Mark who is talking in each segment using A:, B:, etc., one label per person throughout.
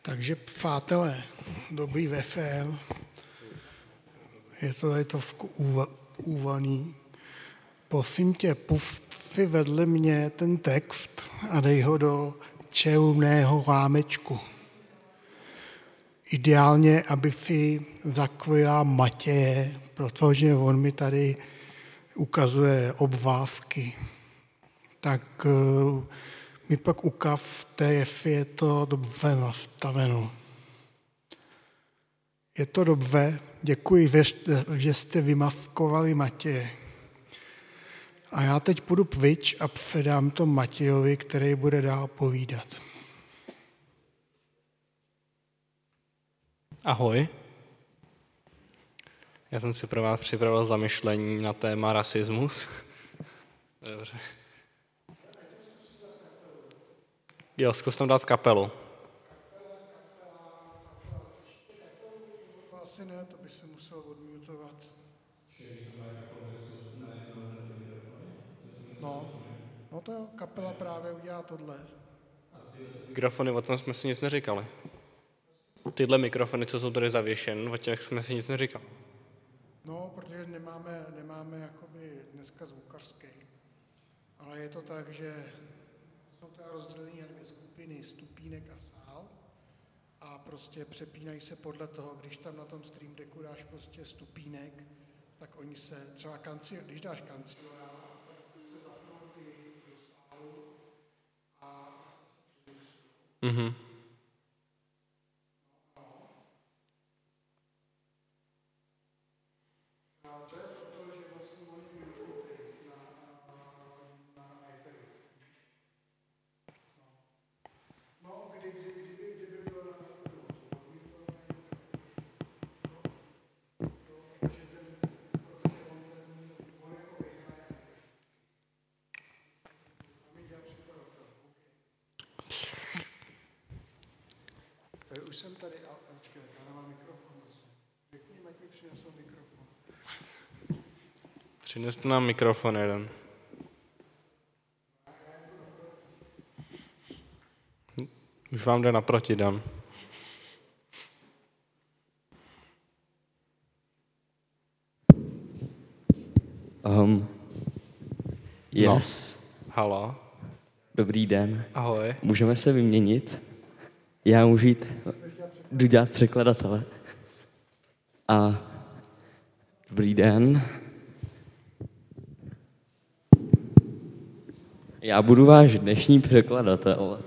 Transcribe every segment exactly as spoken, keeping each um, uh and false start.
A: Takže přátelé, dobrý večer. Je to tady trošku úvaný. Prosím tě, puf si vedle mě ten text a dej ho do červeného rámečku. Ideálně, aby si zakryla Matěje, protože on mi tady ukazuje obvázky. Tak uh, mi pak ukazte, jestli je to dobře nastaveno. Je to dobře, děkuji, že jste vymaskovali Matěje. A já teď půjdu pryč a předám to Matějovi, který bude dál povídat.
B: Ahoj. Já jsem si pro vás připravil zamyšlení na téma rasismus. Dobře. Jo, zkus tam dát kapelu.
A: Asi ne, to by se musel odmutovat. No, no to jo, kapela právě udělá tohle.
B: Mikrofony, o tom jsme si nic neříkali. Tyhle mikrofony, co jsou tady zavěšen, o těch jsme si nic neříkali.
A: No, protože nemáme, nemáme jakoby dneska zvukařský. Ale je to tak, že jsou teda rozdělené na dvě skupiny, stupínek a sál. A prostě přepínají se podle toho, když tam na tom stream decku dáš prostě stupínek, tak oni se třeba kanci, když dáš kancionál, tak se zapnou ty do sálu a
B: Mhm.
A: Už jsem tady, a počkej, já nemám mikrofon zase. Řekni, ať mi přinesou mikrofon.
B: Přineste nám mikrofon jeden. Už vám jde naproti, Dan.
C: Um, yes.
B: No. Halo.
C: Dobrý den.
B: Ahoj.
C: Můžeme se vyměnit? Já můžu jít, jdu dělat překladatele. A dobrý den. Já budu váš dnešní překladatel.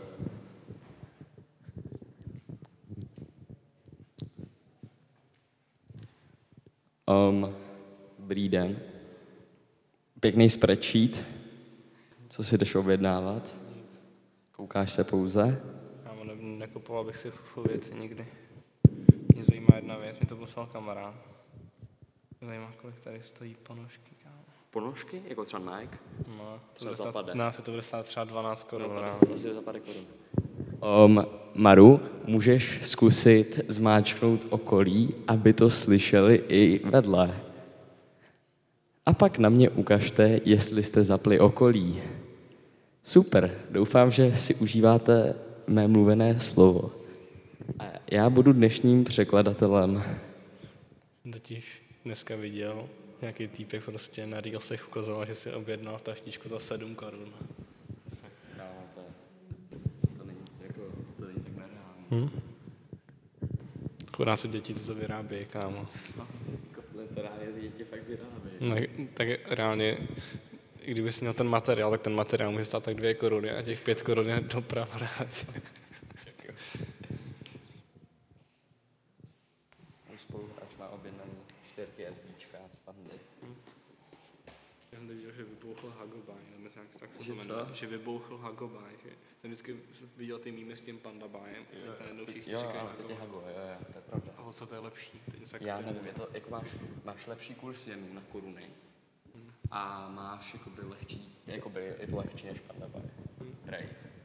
C: Um, dobrý den. Pěkný spreadsheet. Co si jdeš objednávat? Koukáš se pouze?
B: Já ne, nekupoval bych si fufu věci nikdy. Mě zajímá jedna věc, mi to poslal kamarád. Mě zajímá, kolik tady stojí ponožky, kámo.
C: Ponožky? Jako třeba Nike?
B: No, to
C: Co
B: bude
C: zapadne?
B: stát, nás to bude stát třeba dvanáct korun.
C: No, zase za pár korun. Um, Maru, můžeš zkusit zmáčknout okolí, aby to slyšeli i vedle. A pak na mě ukažte, jestli jste zapli okolí. Super, doufám, že si užíváte mé mluvené slovo. A já budu dnešním překladatelem.
B: Totiž dneska viděl nějaký týpek prostě na Reelsech ukazoval, že si objednal taštičku za sedm korun.
C: No, to, to není, jako, to není tak nereálné.
B: Hm? Chudá se děti to vyrábějí, kámo.
C: Reálně ty děti fakt vyrábějí.
B: No, tak reálně, i kdybys měl ten materiál, tak ten materiál může stát tak dvě koruny a těch pět korun je doprava.
C: Můj spoluhráč má objednaný čtyřky SBčka z Pandy.
B: Já jsem viděl, že vybouchl Hagobaj, nebo nějak tak se to jmenuje, že vybouchl Hagobaj. Že jsem vždycky viděl ty mýmy s tím Pandabajem, tak najednou všichni
C: Jo,
B: čekají
C: ano,
B: na
C: teď je Hago, jo, jo, to je pravda.
B: A o co to je lepší? To je
C: Já nevím, je to, jako máš, máš lepší kurz jenů na koruny hmm. a máš jakoby lehčí, jakoby je to lehčí než Pandabaj. Hmm. Prej.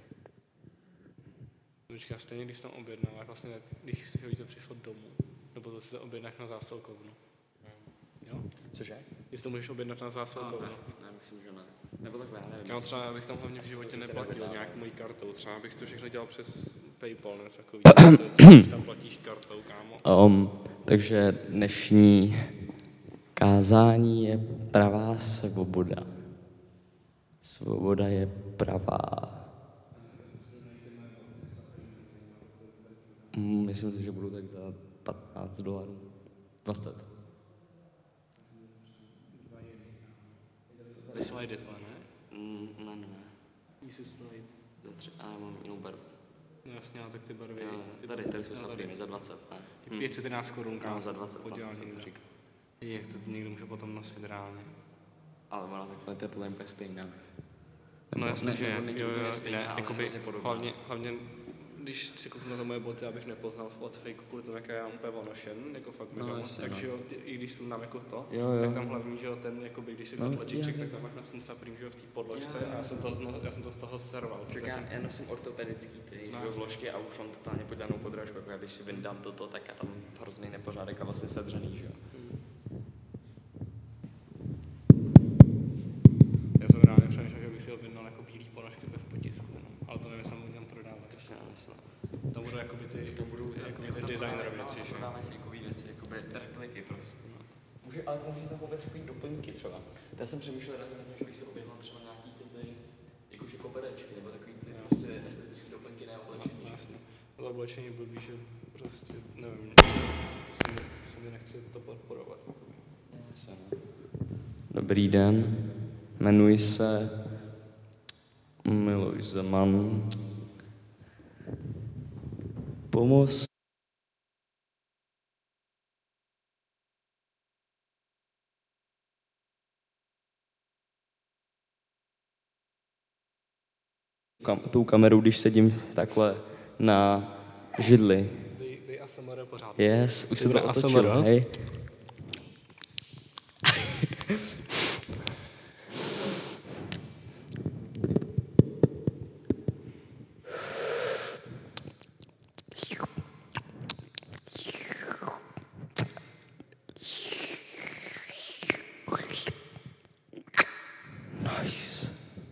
B: Počkej, stejně když tam objednáváš, vlastně tak, když si to přišlo domů, nebo to si to objednáš na zásilkovnu.
C: Hmm.
B: Jo?
C: Cože?
B: Jestli to můžeš objednat na zásilkou.
C: Ne, ne, myslím, že ne. Nebo takhle, já nevím.
B: Já třeba bych tam hlavně v životě neplatil nějak mojí kartou. Třeba bych to všechno dělal přes PayPal, nebo takový. Když tam platíš kartou, kámo.
C: Um, takže dnešní kázání je pravá svoboda. Svoboda je pravá. Mm, myslím si, že budu tak za patnáct dolarů. dvacet.
B: Ty slide to, ne?
C: Mm, ne, ne, ne.
B: Jísu slide.
C: Za tři, a já mám jinou barvu.
B: No jasně, ale tak ty barvy.
C: Jo,
B: ty
C: tady, tady jsou sapliny za dvacet, ne?
B: Hm. pět set korun, kámo.
C: No, za dvacet,
B: Podělal
C: jsem to
B: někdo.
C: říkal.
B: Jak to někdo může potom nosit reálně.
C: Ale ona takhle to je podle mě stejná.
B: No jasně, že
C: není
B: jo,
C: úplně
B: jo,
C: stejná,
B: ne,
C: ale
B: jakoby,
C: hrozně podobná.
B: hlavně, hlavně, když si kouknu na to moje boty, abych nepoznal od fake kvůli tomu, jak já mám úplně onošen, jako fakt
C: No,
B: mega moc,
C: jasně,
B: takže
C: no.
B: jo, ty, i když jsem tam jako to,
C: Jo, jo.
B: tak tam hlavní, že jo, ten, jakoby, když si
C: No,
B: no, tlačíček,
C: jo,
B: tak tam máš na ten Supreme, že jo, v té podložce
C: Jo, jo,
B: a já jsem, to,
C: jo.
B: no, já jsem to z toho serval.
C: Tak
B: protože
C: já,
B: jsem-
C: já nosím ortopedický ty,
B: No,
C: že jo,
B: jasně.
C: vložky a už mám totálně podělanou podrážku, jako já když si vyndám toto, tak já tam hrozný nepořádek a vlastně sedřený, že jo.
B: Já jsem reálně přemýšlel, že bych si objednal jako bílý ponožky bez potisku, no. Ale to nevím, jestli tam budem prodávat.
C: To si nemyslím.
B: Tam budou jakoby ty,
C: To budou
B: jakoby
C: jako
B: ty
C: tam
B: designer
C: prodáme-
B: věci,
C: no,
B: že
C: tam
B: jo.
C: prodáme fejkový věci, jakoby repliky prostě. Může, ale může tam vůbec takový doplňky třeba. To já jsem přemýšlel na tím, že bych si objednal třeba nějaký ty, ty jakože koberečky, nebo takový ty prostě estetické doplňky na oblečení.
B: No, jasně. To oblečení blbý, že prostě, nevím, se mi, se mi nechce to podporovat.
C: Dobrý den, jmenuji se Miloš Zeman. Pomoz. Kam, tou kamerou, když sedím takhle na židli.
B: Dej, dej A S M R pořád.
C: Yes, už se
B: Jdeme
C: to
B: A S M R,
C: otočilo, hej. Nice.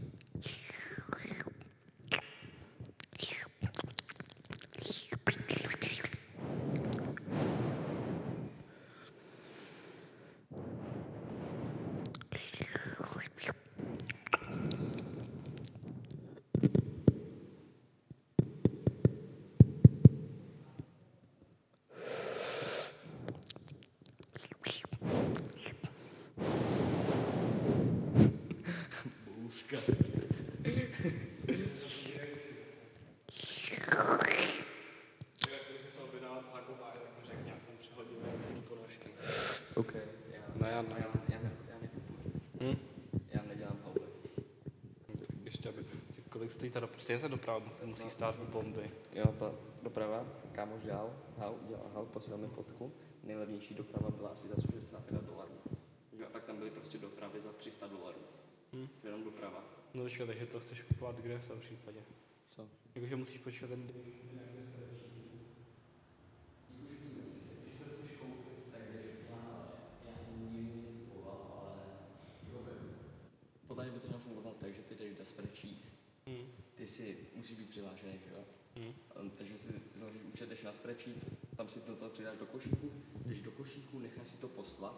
C: OK.
B: No já ne.
C: Já, ne, já nekupuji.
B: Hm?
C: Já nedělám houby.
B: Ještě aby, ty kolik stojí ta doprava, stejně ta doprava musí, musí stát v bomby.
C: Jo, ta doprava, kámoš dělal, hal, dělal hal, posílal mi fotku. Nejlevnější doprava byla asi za sto šedesát pět dolarů. Jo, a pak tam byly prostě dopravy za tři sta dolarů.
B: Hm?
C: Jenom doprava.
B: No počkej, takže to chceš kupovat kde v tom případě?
C: Co?
B: Jakože musíš počítat ten
C: Já jsem nikdy nic nekupoval, ale podle mě by to mělo fungovat tak, že ty jdeš do spreadsheet.
B: hm.
C: Ty si musíš být přihlášený, že jo?
B: Hm.
C: Um, takže si založíš účet, jdeš na spreadsheet, tam si toto přidáš do košíku, jdeš do košíku, necháš si to poslat